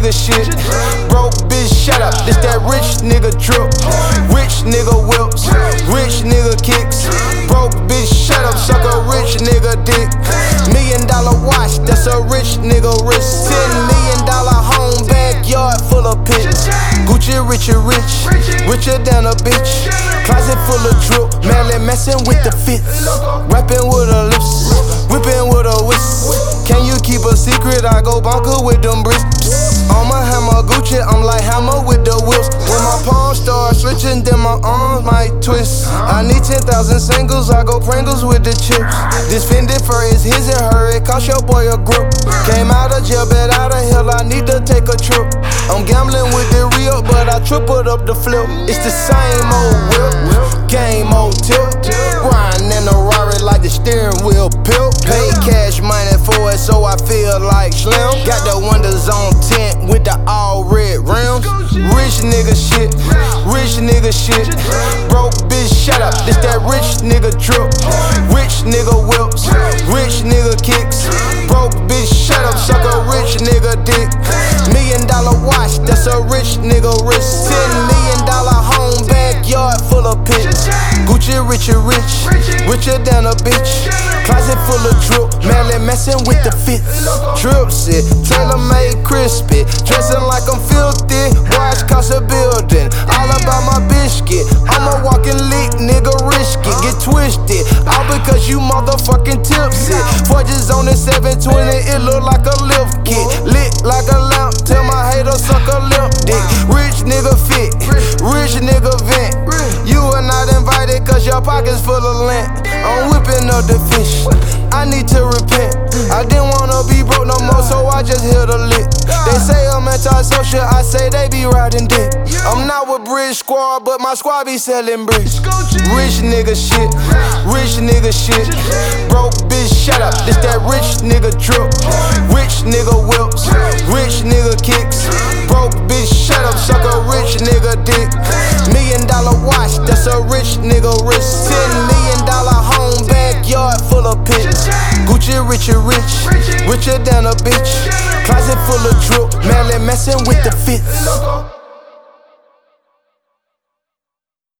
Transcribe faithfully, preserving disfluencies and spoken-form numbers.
nigga shit. Broke bitch, shut up. This that rich nigga drip. Rich nigga whips. Rich nigga kicks. Broke bitch, shut up. Suck a rich nigga dick. Million dollar watch, that's a rich nigga wrist. Ten million dollar home, backyard full of pins. Gucci rich and rich, richer than a bitch. Closet full of drip, Marilyn messing with the fits. Rapping with her lips, whipping with a whisk. Can you keep a secret? I go bonker with them bricks. On my hammer Gucci, I'm like hammer with the whips. When my palms start switching, then my arms might twist. I need ten thousand singles, I go Pringles with the chips. This Fendi fur is his and her, it cost your boy a grip. Came out of jail, bet out of hell, I need to take a trip. I'm gambling with the real, but I tripled up the flip. It's the same old whip, game old tip. Riding in a Rari like the steering wheel pimp. Pay cash money for it, so I feel like Slim. Got the windows on tint with the all red rims. Rich nigga shit, rich nigga shit. Broke bitch, shut up. This that rich nigga drip. Rich nigga whips, rich nigga kicks. Broke bitch, shut up. Suck a rich nigga dick. Million dollar watch, that's a rich nigga wrist. Ten million dollar home, backyard full of pins. Gucci rich and rich, richer than a bitch. Closet full of drip, Marilyn messing with the fits. Drips it, tailor made crispy. Dressing like I'm filthy, watch cost a building. All about my biscuit, I'm a walking lick, nigga risk it. Get twisted, all because you motherfucking tipsy. Forges on the seven twenty, it look like a lift kit. Lit like a lamp, tell my haters suck a limp dick. Rich nigga fit, rich nigga vent. You are not invited cause your pockets full of lint. I'm whipping up the fish, I need to repent. I didn't wanna be broke no more, so I just hit a lick. They say I'm anti-social, I say they be riding dick. I'm not with Bridge Squad, but my squad be selling bricks. Rich nigga shit, rich nigga shit. Broke bitch, shut up. This that rich nigga drip. Rich nigga whips, rich nigga kicks. Broke bitch, shut up. Suck a rich nigga dick. Million dollar watch, that's a rich nigga wrist. Ten million dollar home, backyard full of pins. Gucci rich and rich, richer than a bitch. Closet full of drip, Marilyn messing with the fits.